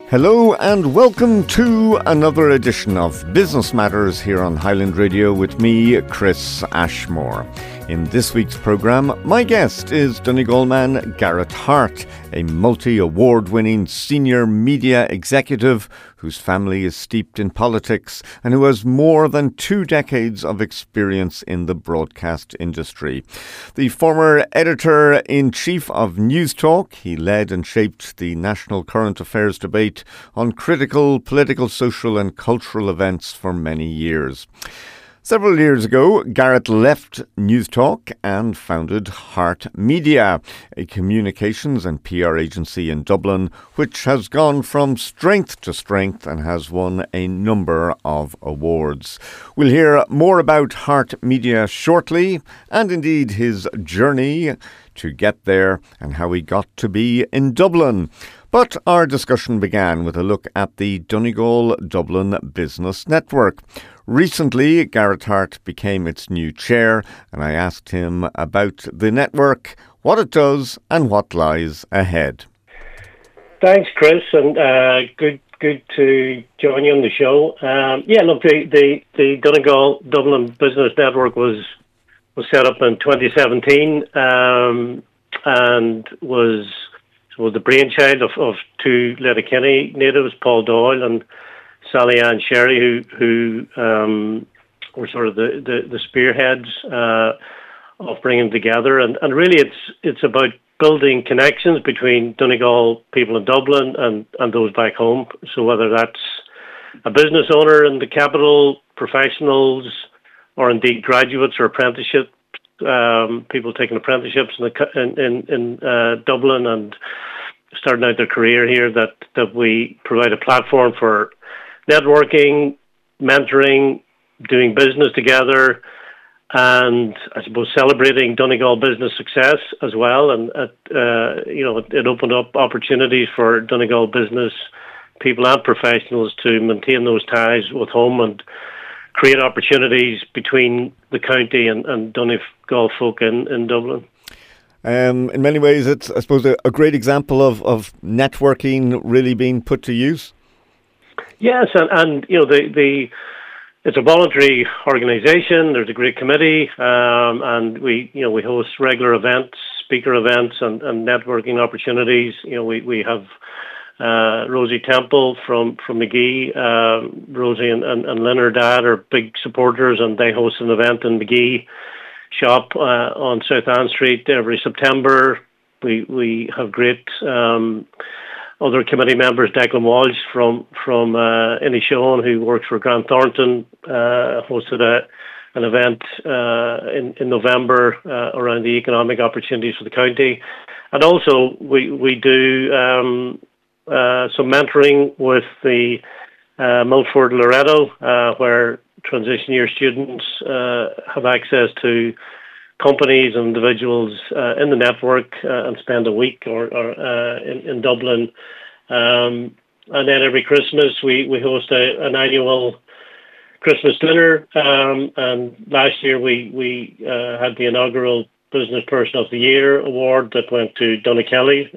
Hello and welcome to another edition of Business Matters here on Highland Radio with me, Chris Ashmore. In this week's programme, my guest is Donegal man Garrett Hart, a multi-award-winning senior media executive whose family is steeped in politics and who has more than 2 decades of experience in the broadcast industry. The former editor-in-chief of News Talk, he led and shaped the national current affairs debate on critical political, social and cultural events for many years. Several years ago, Garrett left News Talk and founded Hart Media, a communications and PR agency in Dublin, which has gone from strength to strength and has won a number of awards. We'll hear more about Hart Media shortly, and indeed his journey to get there and how he got to be in Dublin. But our discussion began with a look at the Donegal Dublin Business Network. Recently, Garrett Hart became its new chair, and I asked him about the network, what it does, and what lies ahead. Thanks, Chris, and good to join you on the show. The Donegal Dublin Business Network was set up in 2017 and was the brainchild of two Letterkenny natives, Paul Doyle and Sally Ann Sherry, who were sort of the spearheads of bringing together, and really it's about building connections between Donegal people in Dublin and those back home. So whether that's a business owner in the capital, professionals, or indeed graduates or apprenticeships, people taking apprenticeships in Dublin and starting out their career here, that we provide a platform for networking, mentoring, doing business together, and I suppose celebrating Donegal business success as well. And it opened up opportunities for Donegal business people and professionals to maintain those ties with home and create opportunities between the county and Donegal folk in Dublin. In many ways, it's, I suppose, a great example of networking really being put to use. Yes, and it's a voluntary organisation. There's a great committee, and we host regular events, speaker events, and networking opportunities. We have Rosie Temple from McGee. Rosie and Lynn, her dad, are big supporters, and they host an event in McGee shop on South Ann Street every September. We have great other committee members. Declan Walsh from Inishowen, who works for Grant Thornton, hosted an event in November around the economic opportunities for the county. And also we do some mentoring with the Milford Loreto, where transition year students have access to companies and individuals in the network and spend a week or in Dublin. And then every Christmas we host an annual Christmas dinner. And last year we had the inaugural Business Person of the Year award that went to Donna Kelly.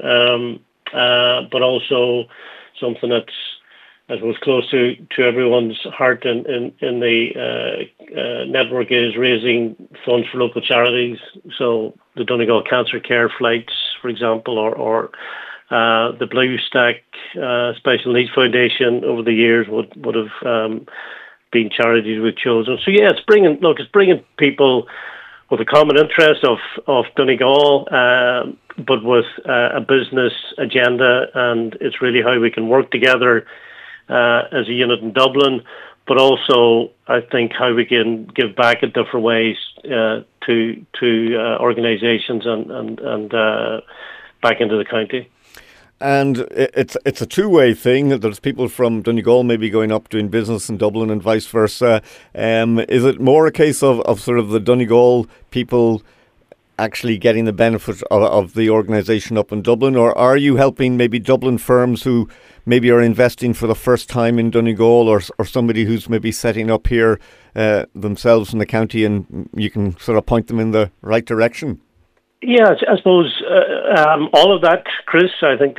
But also something that's, I suppose, close to everyone's heart in the network is raising funds for local charities. So the Donegal Cancer Care Flights, for example, or the Blue Stack Special Needs Foundation over the years would have been charities we've chosen. So yeah, it's bringing people with a common interest of Donegal, but with a business agenda, and it's really how we can work together as a unit in Dublin, but also I think how we can give back in different ways to organisations and back into the county. And it's a two-way thing. There's people from Donegal maybe going up doing business in Dublin and vice versa. Is it more a case of sort of the Donegal people actually getting the benefit of the organisation up in Dublin, or are you helping maybe Dublin firms who maybe are investing for the first time in Donegal, or somebody who's maybe setting up here themselves in the county, and you can sort of point them in the right direction? Yeah, I suppose all of that, Chris. I think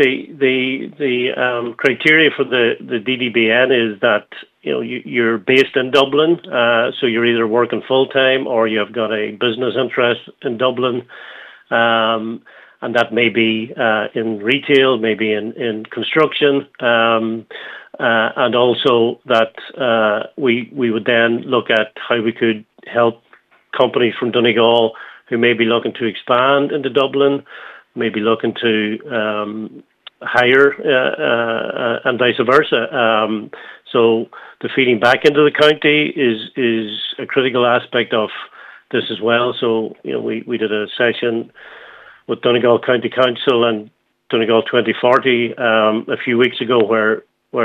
the criteria for the DDBN is that you're based in Dublin, so you're either working full time or you've got a business interest in Dublin, and that may be in retail, maybe in construction, and also that we would then look at how we could help companies from Donegal who may be looking to expand into Dublin, maybe looking to hire, and vice versa. So the feeding back into the county is a critical aspect of this as well. So we did a session with Donegal County Council and Donegal 2040 a few weeks ago, where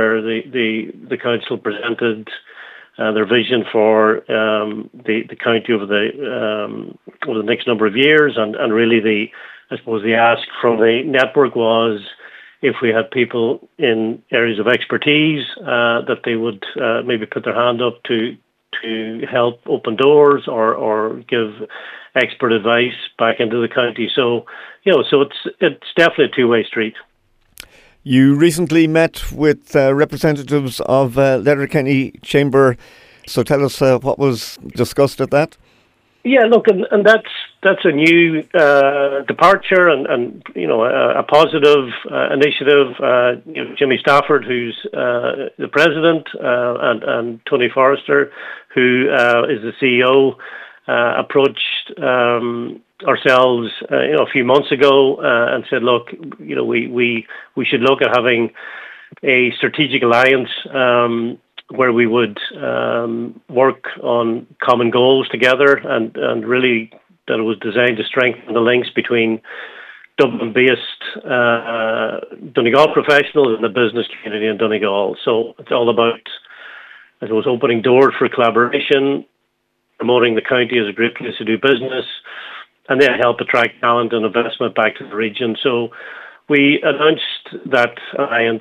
the council presented their vision for the county over the next number of years, and really I suppose the ask from the network was if we had people in areas of expertise that they would maybe put their hand up to help open doors or give expert advice back into the county. So so it's definitely a two-way street. You recently met with representatives of Letterkenny Chamber, so tell us what was discussed at that. Yeah, look, and that's a new departure and a positive initiative. Jimmy Stafford, who's the president, and Tony Forrester, who is the CEO, approached ourselves a few months ago and said, look, we should look at having a strategic alliance where we would work on common goals together, and really that it was designed to strengthen the links between Dublin-based Donegal professionals and the business community in Donegal. So it's all about, I suppose, opening doors for collaboration, promoting the county as a great place to do business, and then help attract talent and investment back to the region. So we announced that alliance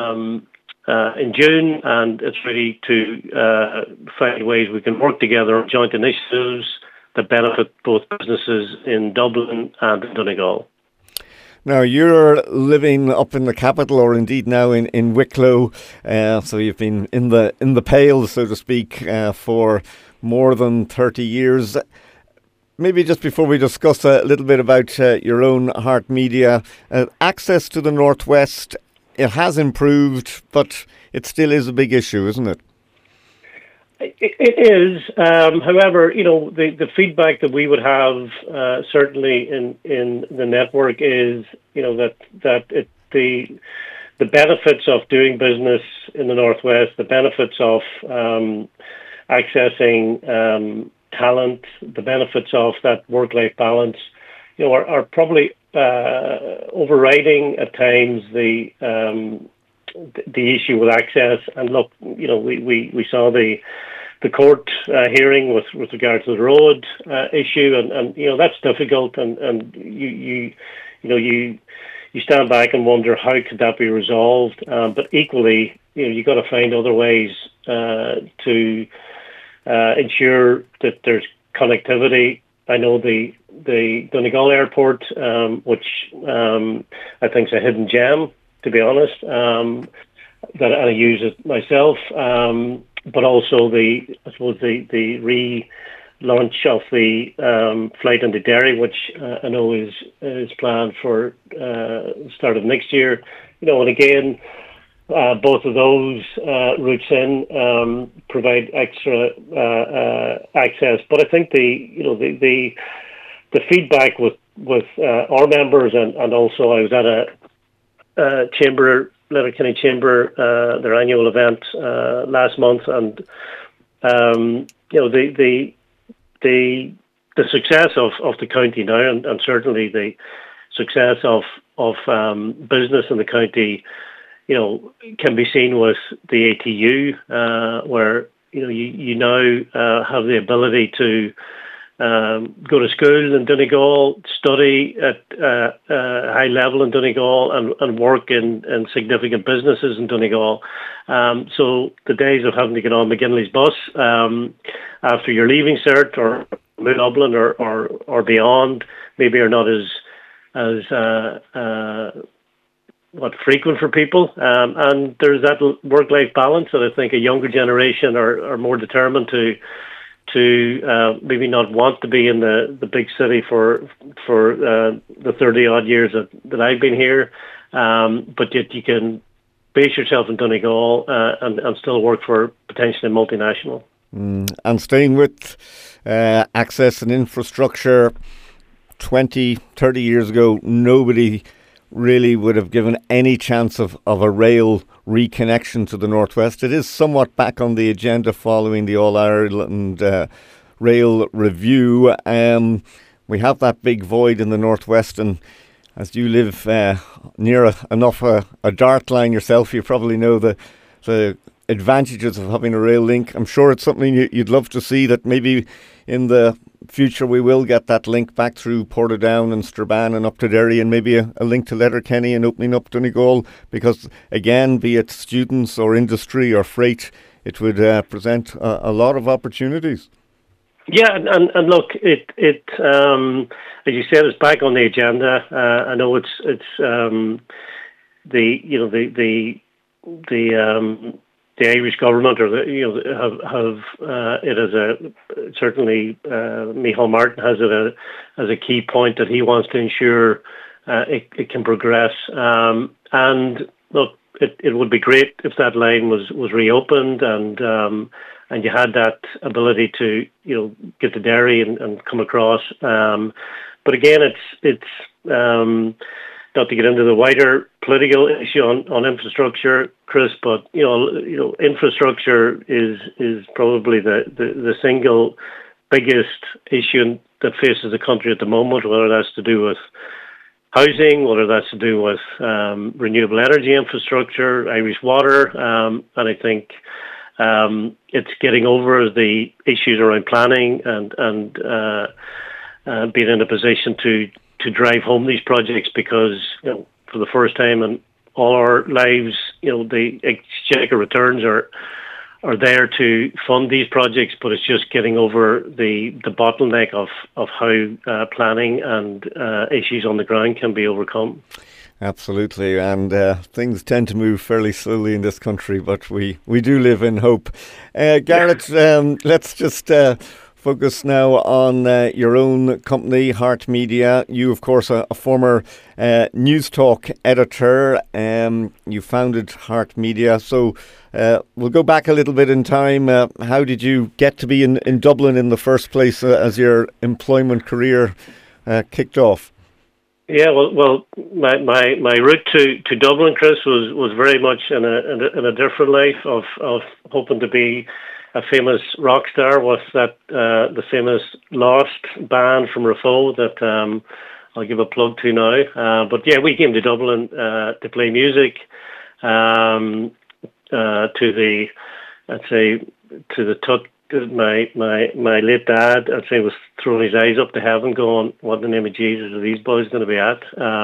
in June, and it's ready to find ways we can work together on joint initiatives that benefit both businesses in Dublin and in Donegal. Now, you're living up in the capital, or indeed now in Wicklow, so you've been in the Pale, so to speak, for more than 30 years. Maybe just before we discuss a little bit about your own Heart Media, access to the Northwest, it has improved, but it still is a big issue, isn't it? It is. However, the feedback that we would have certainly in the network is, that the benefits of doing business in the Northwest, the benefits of accessing talent, the benefits of that work-life balance, are probably overriding at times the issue with access. And look, we saw the court hearing with regard to the road issue, and that's difficult, and you stand back and wonder how could that be resolved. But equally, you got to find other ways to ensure that there's connectivity. I know the Donegal Airport, which I think is a hidden gem, to be honest, that I use it myself, but also the relaunch of the flight into Derry, which I know is planned for start of next year. And again, both of those routes in provide extra access. But I think the feedback with our members, and also I was at a chamber, Letterkenny Chamber, their annual event last month, and the success of the county now, and certainly the success of business in the county, can be seen with the ATU, where you now have the ability to go to school in Donegal, study at a high level in Donegal, and work in significant businesses in Donegal. So the days of having to get on McGinley's bus after your leaving cert or Dublin or beyond maybe are not as frequent for people, and there's that work-life balance that I think a younger generation are more determined to maybe not want to be in the big city for the 30 odd years that I've been here, but yet you can base yourself in Donegal and still work for potentially a multinational. And staying with access and infrastructure, 20, 30 years ago, nobody really would have given any chance of a rail reconnection to the northwest. It is somewhat back on the agenda following the All-Ireland Rail Review. We have that big void in the northwest, and as you live near enough a dart line yourself, you probably know the advantages of having a rail link. I'm sure it's something you'd love to see, that maybe in the future we will get that link back through Portadown and Strabane and up to Derry, and maybe a link to Letterkenny and opening up Donegal, because again, be it students or industry or freight, it would present a lot of opportunities. Yeah, and look, it as you said, it's back on the agenda. I know it's the Irish government, or have it as a, certainly Micheál Martin has it as a key point that he wants to ensure it can progress. And look, it would be great if that line was reopened and you had that ability to get to Derry and come across. But again, it's not to get into the wider political issue on infrastructure, Chris, but infrastructure is probably the single biggest issue that faces the country at the moment, whether that's to do with housing, whether that's to do with renewable energy infrastructure, Irish water, and I think it's getting over the issues around planning and being in a position to drive home these projects, because for the first time in all our lives, the exchequer returns are there to fund these projects, but it's just getting over the bottleneck of how planning and issues on the ground can be overcome. Absolutely, and things tend to move fairly slowly in this country, but we do live in hope. Garrett, let's just focus now on your own company, Heart Media. You, of course, a former News Talk editor. You founded Heart Media. So we'll go back a little bit in time. How did you get to be in Dublin in the first place as your employment career kicked off? Yeah, well, my route to Dublin, Chris, was very much in a different life of hoping to be a famous rock star with that the famous Lost band from Raphoe that I'll give a plug to now. But yeah, we came to Dublin to play music to the, I'd say, to the touch. My late dad, I'd say, was throwing his eyes up to heaven, going, "What in the name of Jesus are these boys going to be at?"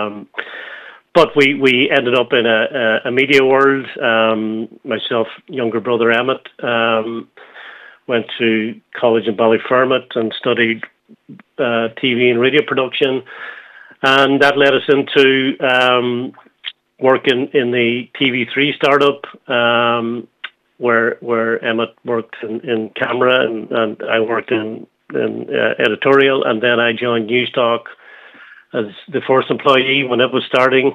But we ended up in a media world. Myself, younger brother Emmett, went to college in Ballyfermot and studied TV and radio production, and that led us into working in the TV3 startup, where Emmett worked in camera and I worked in editorial, and then I joined News Talk as the first employee when it was starting,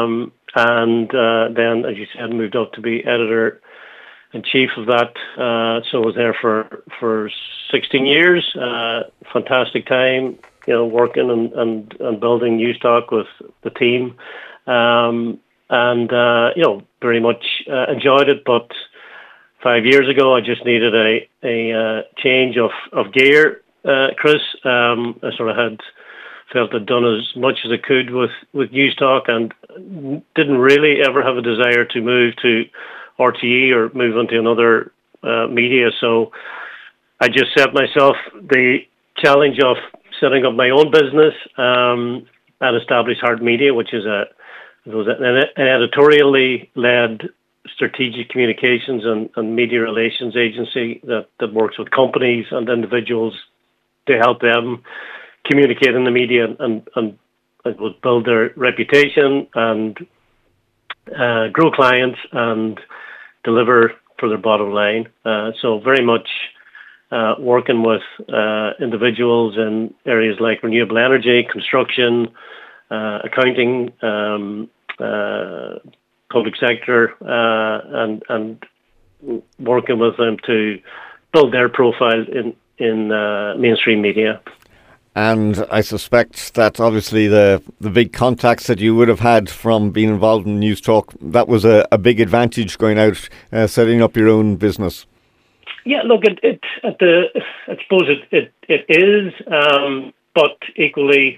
and then, as you said, moved up to be editor-in-chief of that. So I was there for 16 years. Fantastic time, working and building News Talk with the team, and very much enjoyed it. But 5 years ago, I just needed a change of gear, Chris. I sort of had felt I'd done as much as I could with News Talk, and didn't really ever have a desire to move to RTE or move into another media. So I just set myself the challenge of setting up my own business and established Heart Media, which is an editorially led strategic communications and media relations agency that works with companies and individuals help them communicate in the media and it would build their reputation and grow clients and deliver for their bottom line. So very much working with individuals in areas like renewable energy, construction, accounting, public sector, and working with them to build their profile in mainstream media. And I suspect that obviously the big contacts that you would have had from being involved in News Talk, that was a big advantage going out, setting up your own business. Yeah, look, I suppose it is, but equally,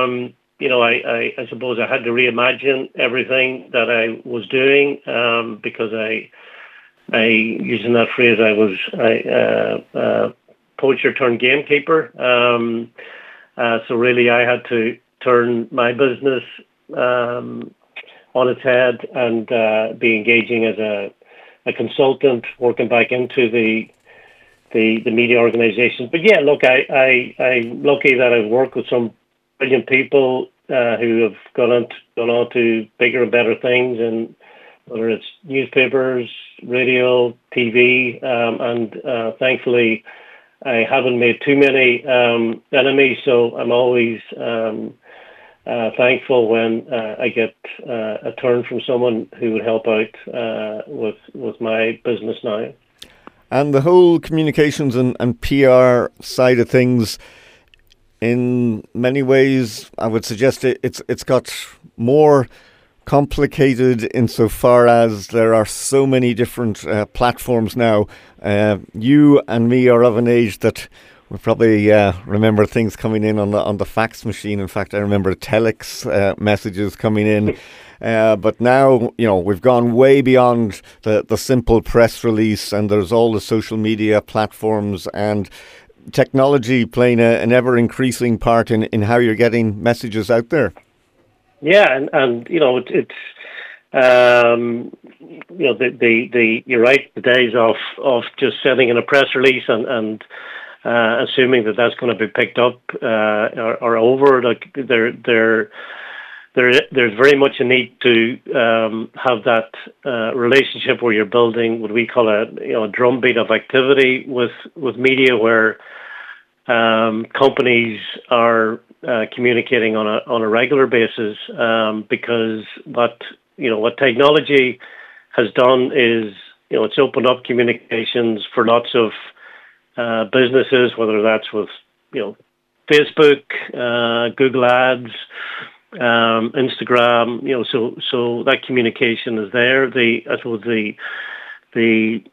I suppose I had to reimagine everything that I was doing because I using that phrase, I was poacher turned gamekeeper. So really, I had to turn my business on its head and be engaging as a consultant, working back into the media organisation. But yeah, look, I'm lucky that I've worked with some brilliant people who have gone on to bigger and better things, and whether it's newspapers, radio, TV, and thankfully I haven't made too many enemies, so I'm always thankful when I get a turn from someone who would help out with my business now. And the whole communications and PR side of things, in many ways, I would suggest it's got more complicated insofar as there are so many different platforms now. You and me are of an age that we probably remember things coming in on the fax machine. In fact, I remember telex messages coming in. But now, we've gone way beyond the simple press release, and there's all the social media platforms and technology playing an ever-increasing part in how you're getting messages out there. Yeah, and it's you're right. The days of just sending in a press release and assuming that that's going to be picked up are over. Like there's very much a need to have that relationship where you're building what we call a drumbeat of activity with media, where companies are communicating on a regular basis, because what technology has done is it's opened up communications for lots of businesses, whether that's with Facebook, Google Ads, Instagram, so that communication is there. I suppose the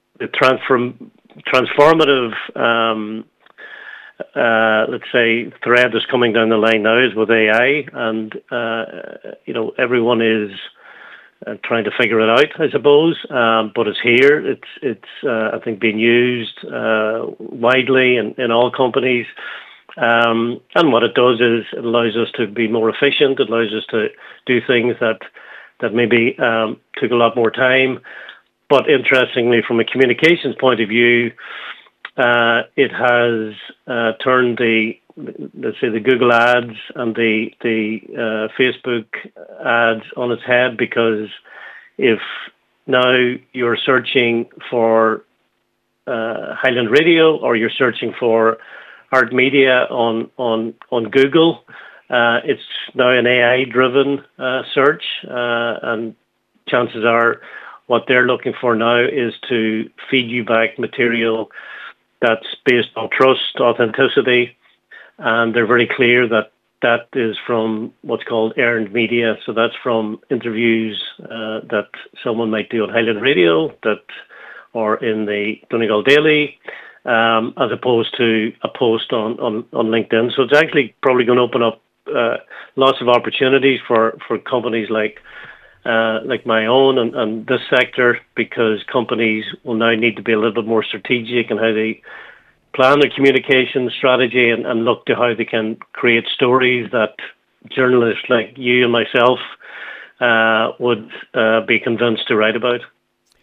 transformative let's say thread that's coming down the line now is with AI, and everyone is trying to figure it out, I suppose, but it's here. It's I think being used widely in all companies, and what it does is it allows us to be more efficient. It allows us to do things that maybe took a lot more time. But interestingly, from a communications point of view, it has turned the Google ads and the Facebook ads on its head, because if now you're searching for Highland Radio, or you're searching for Art Media on Google, it's now an AI-driven search, and chances are what they're looking for now is to feed you back material that's based on trust, authenticity, and they're very clear that is from what's called earned media. So that's from interviews that someone might do on Highland Radio, or in the Donegal Daily, as opposed to a post on LinkedIn. So it's actually probably going to open up lots of opportunities for companies like my own and this sector, because companies will now need to be a little bit more strategic in how they plan their communication strategy and look to how they can create stories that journalists like you and myself would be convinced to write about.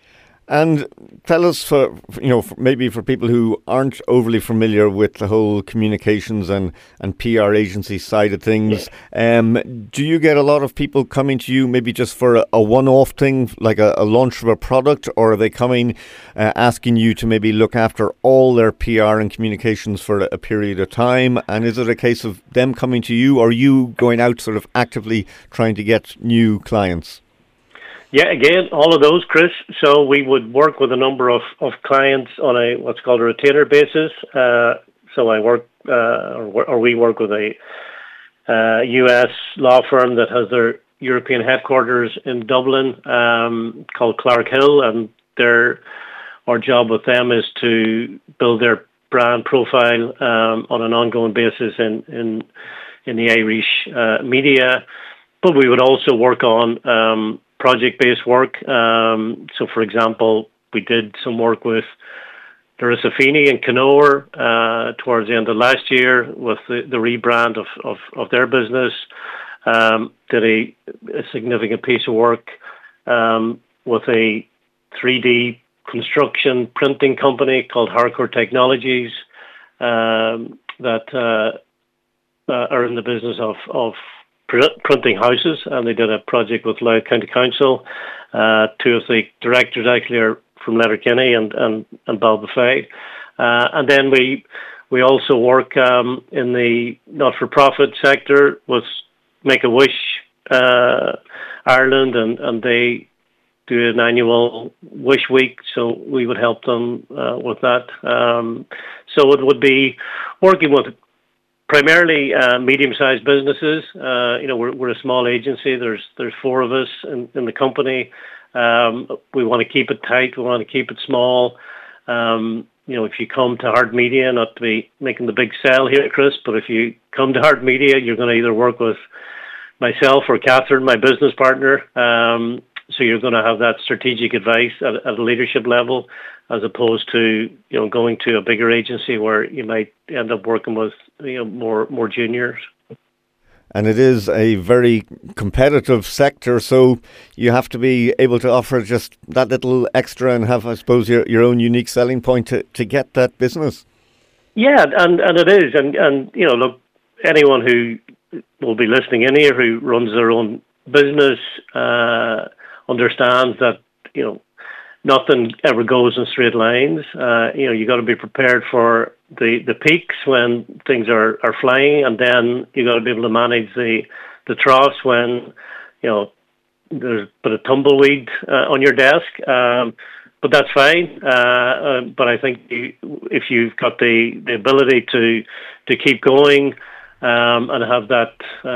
And tell us, maybe for people who aren't overly familiar with the whole communications and PR agency side of things, do you get a lot of people coming to you maybe just for a one-off thing, like a launch of a product, or are they coming asking you to maybe look after all their PR and communications for a period of time? And is it a case of them coming to you, or are you going out sort of actively trying to get new clients? Yeah, again, all of those, Chris. So we would work with a number of clients on a what's called a retainer basis. So I work, or we work with a US law firm that has their European headquarters in Dublin, called Clark Hill, and our job with them is to build their brand profile on an ongoing basis in the Irish media. But we would also work on project-based work. So, for example, we did some work with Larissa Feeney and Kenora towards the end of last year with the rebrand of their business. Did a significant piece of work with a 3D construction printing company called Hardcore Technologies that are in the business of printing houses, and they did a project with Louth County Council. Two of the directors actually are from Letterkenny and Ballybofey. And then we also work in the not-for-profit sector with Make-A-Wish Ireland, and they do an annual Wish Week, so we would help them with that. So it would be working with primarily medium-sized businesses. We're a small agency. There's four of us in the company. We want to keep it tight. We want to keep it small. If you come to Hard Media, not to be making the big sell here, Chris, but if you come to Hard Media, you're going to either work with myself or Catherine, my business partner. So you're going to have that strategic advice at a leadership level, as opposed to going to a bigger agency where you might end up working with more juniors. And it is a very competitive sector, so you have to be able to offer just that little extra and have, I suppose, your own unique selling point to get that business. Yeah, and it is, and look, anyone who will be listening in here who runs their own business understands that nothing ever goes in straight lines. You got to be prepared for the peaks when things are flying, and then you got to be able to manage the troughs when there's a bit of tumbleweed on your desk. But that's fine. But I think if you've got the ability to keep going and have that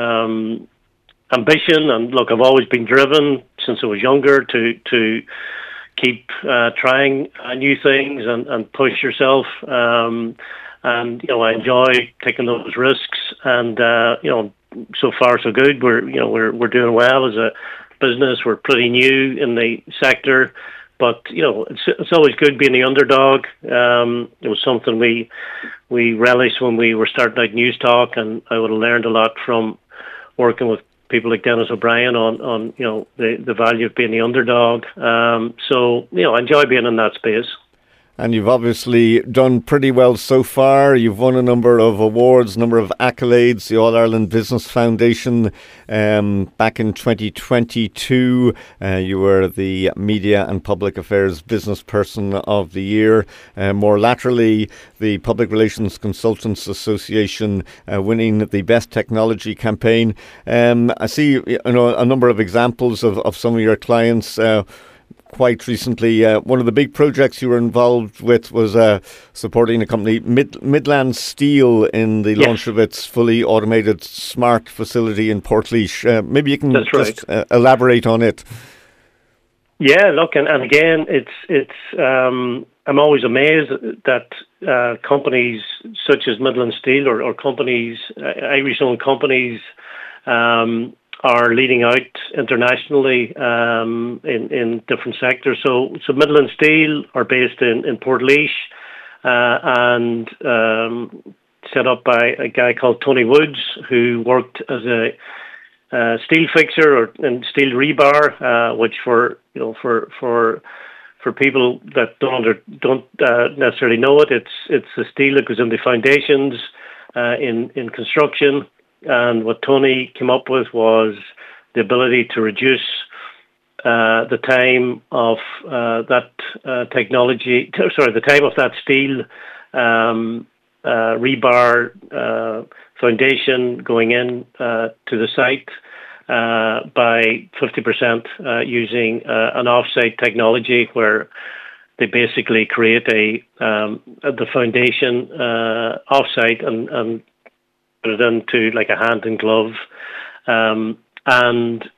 ambition, and look, I've always been driven since I was younger to keep trying new things and push yourself. And I enjoy taking those risks. And so far so good. We're doing well as a business. We're pretty new in the sector, but it's always good being the underdog. It was something we relished when we were starting out News Talk, and I would have learned a lot from working with people like Dennis O'Brien on the value of being the underdog. So I enjoy being in that space. And you've obviously done pretty well so far. You've won a number of awards, number of accolades. The All-Ireland Business Foundation back in 2022. You were the Media and Public Affairs Business Person of the Year. More laterally, the Public Relations Consultants Association winning the Best Technology Campaign. I see a number of examples of some of your clients. Quite recently, one of the big projects you were involved with was supporting a company, Midland Steel, in the launch of its fully automated smart facility in Portlaoise. Maybe you can just elaborate on it. Yeah, look, and again, it's I'm always amazed that companies such as Midland Steel or companies, Irish-owned companies, are leading out internationally in different sectors. So Midland Steel are based in Portlaoise and set up by a guy called Tony Woods, who worked as a steel fixer and steel rebar, which for for people that don't necessarily know it, it's the steel that goes in the foundations in construction. And what Tony came up with was the ability to reduce the time of that technology. Sorry, the time of that steel rebar foundation going in to the site by 50% using an offsite technology where they basically create the foundation offsite and put it into like a hand and glove, and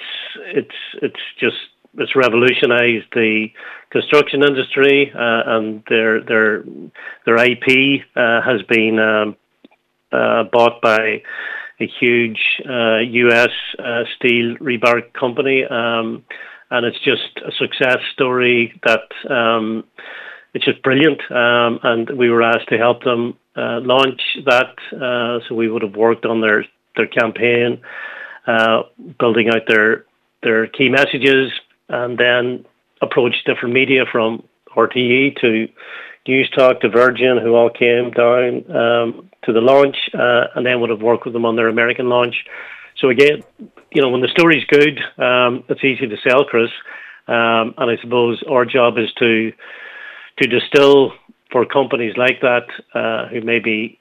it's revolutionized the construction industry, and their IP has been bought by a huge US steel rebar company, and it's just a success story that it's just brilliant. And we were asked to help them launch that, so we would have worked on their campaign, building out their key messages, and then approached different media from RTE to News Talk to Virgin, who all came down to the launch, and then would have worked with them on their American launch. So again, when the story's good, it's easy to sell, Chris. And I suppose our job is to distill for companies like that who may be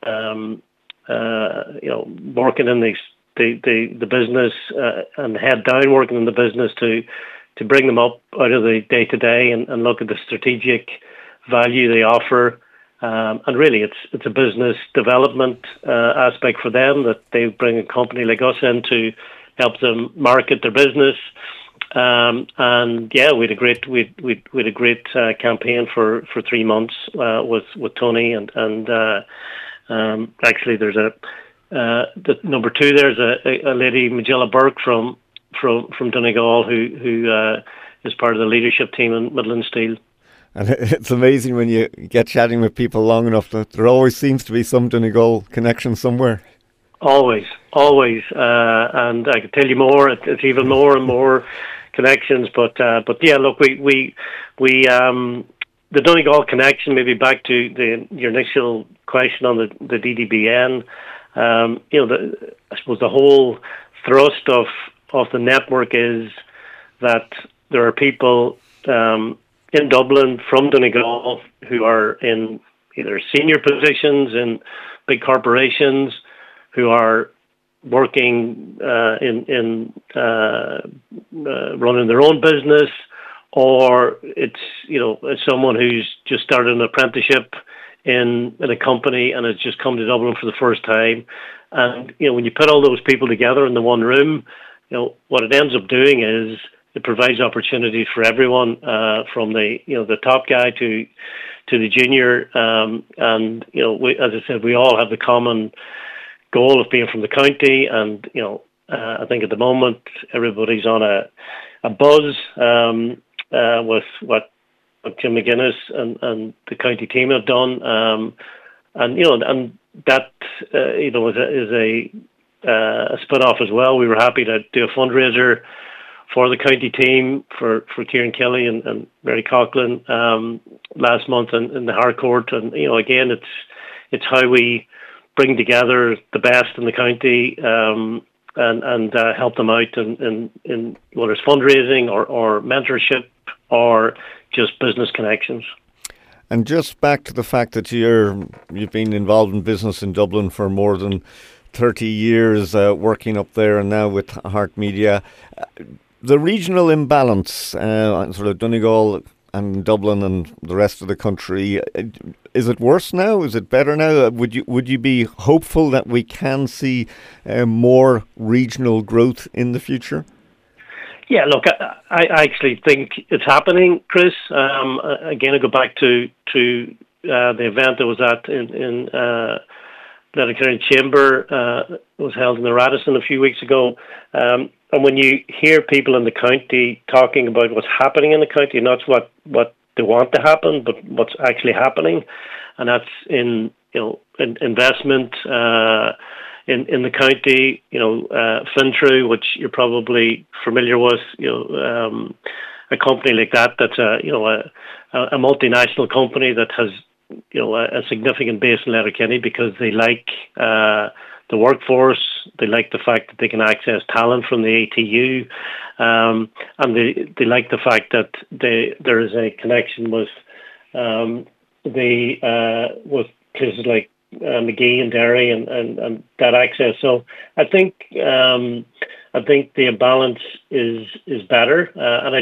working in the business and head down working in the business to bring them up out of the day to day and look at the strategic value they offer. And really, it's a business development aspect for them that they bring a company like us in to help them market their business. And yeah, we had a great campaign for 3 months with Tony, and actually there's the number 2. There's a lady, Magilla Burke from Donegal, who is part of the leadership team in Midland Steel. And it's amazing when you get chatting with people long enough that there always seems to be some Donegal connection somewhere. Always. And I could tell you more. It's even more and more connections. But yeah, look, we the Donegal connection. Maybe back to your initial question on the DDBN. I suppose the whole thrust of the network is that there are people in Dublin from Donegal who are in either senior positions in big corporations, who are working in running their own business, or it's someone who's just started an apprenticeship in a company and has just come to Dublin for the first time. And when you put all those people together in the one room, what it ends up doing is it provides opportunities for everyone, from the top guy to the junior. And as I said, we all have the common goal of being from the county. And I think at the moment everybody's on a buzz with what Tim McGuinness and the county team have done. And that is a spin-off as well. We were happy to do a fundraiser for the county team for Kieran Kelly and Mary Coughlin last month in the Harcourt. And again, it's how we bring together the best in the county and help them out in whether it's fundraising or mentorship or just business connections. And just back to the fact that you've been involved in business in Dublin for more than 30 years, working up there and now with Heart Media. The regional imbalance, sort of Donegal and Dublin and the rest of the country, is it worse now? Is it better now? Would you be hopeful that we can see more regional growth in the future? Yeah, look, I actually think it's happening, Chris. Again, I go back to the event that was at in Letterkenny Chamber. It was held in the Radisson a few weeks ago. And when you hear people in the county talking about what's happening in the county, not what they want to happen, but what's actually happening, and that's in investment in the county. Fintru, which you're probably familiar with, a company like that that's a multinational company that has a significant base in Letterkenny because they like the workforce. They like the fact that they can access talent from the ATU, and they like the fact that there is a connection with with places like McGee and Derry and that access. So I think the balance is better, and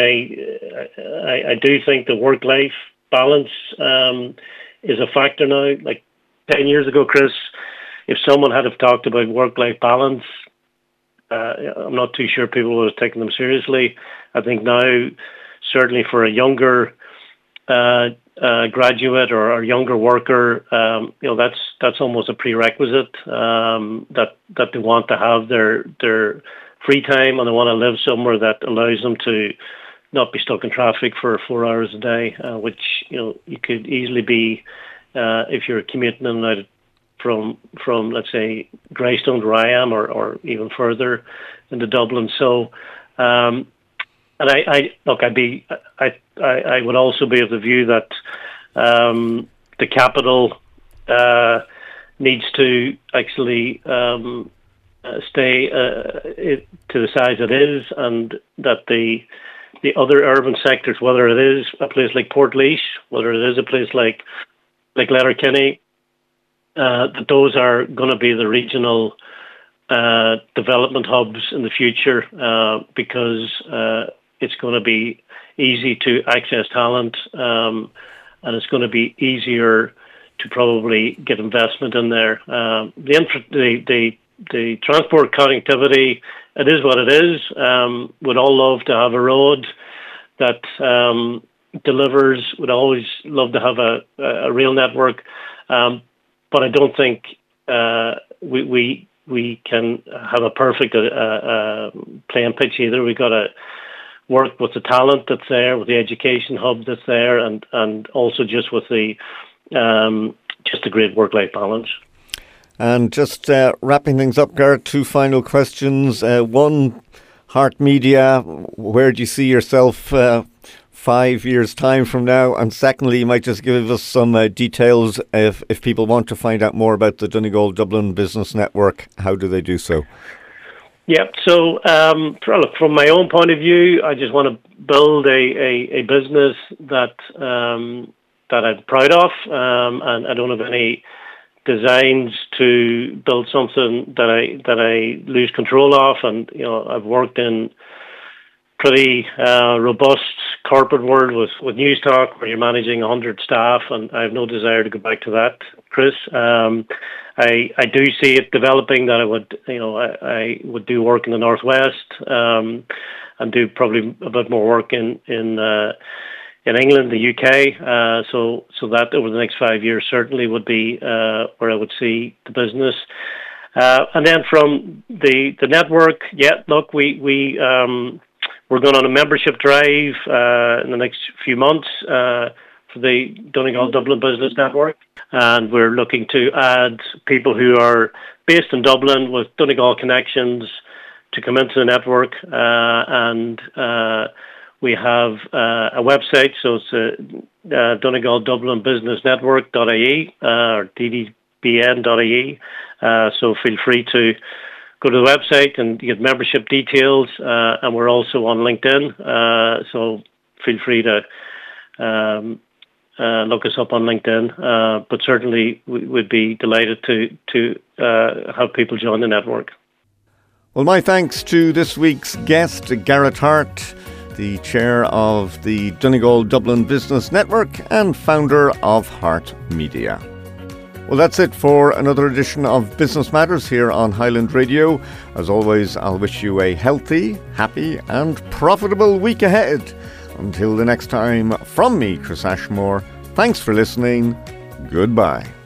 I do think the work-life balance is a factor now. Like 10 years ago, Chris, if someone had have talked about work-life balance, I'm not too sure people would have taken them seriously. I think now, certainly for a younger graduate or a younger worker, that's almost a prerequisite, that they want to have their free time and they want to live somewhere that allows them to not be stuck in traffic for 4 hours a day, which you could easily be if you're commuting in and out from let's say Greystone where I am, or even further into Dublin. So, and I would also be of the view that the capital needs to actually stay to the size it is, and that the other urban sectors, whether it is a place like Portlaoise, whether it is a place like Letterkenny, that those are going to be the regional development hubs in the future, because it's going to be easy to access talent, and it's going to be easier to probably get investment in there. The transport connectivity, it is what it is. Would all love to have a road that delivers. Would always love to have a rail network, but I don't think we can have a perfect playing pitch either. We've got to work with the talent that's there, with the education hub that's there, and also just with the just a great work-life balance. And just wrapping things up, Garrett, 2 final questions. One, Heart Media, where do you see yourself 5 years' time from now? And secondly, you might just give us some details if people want to find out more about the Donegal Dublin Business Network. How do they do so? Yeah, so from my own point of view, I just want to build a business that I'm proud of, and I don't have any designs to build something that I lose control of. And I've worked in pretty robust corporate world with News Talk, where you're managing 100 staff, and I have no desire to go back to that, Chris. I do see it developing that I would do work in the Northwest, and do probably a bit more work in England, the UK. So that over the next 5 years certainly would be where I would see the business. And then from the network, look, we're going on a membership drive in the next few months for the Donegal Dublin Business Network, and we're looking to add people who are based in Dublin with Donegal connections to come into the network, and we have a website, so it's Donegal Dublin Business Network.ie or ddbn.ie. So feel free to go to the website and get membership details, and we're also on LinkedIn. So feel free to look us up on LinkedIn. But certainly we would be delighted to have people join the network. Well, my thanks to this week's guest, Garrett Hart, the chair of the Donegal Dublin Business Network and founder of Heart Media. Well, that's it for another edition of Business Matters here on Highland Radio. As always, I'll wish you a healthy, happy and profitable week ahead. Until the next time, from me, Chris Ashmore, thanks for listening. Goodbye.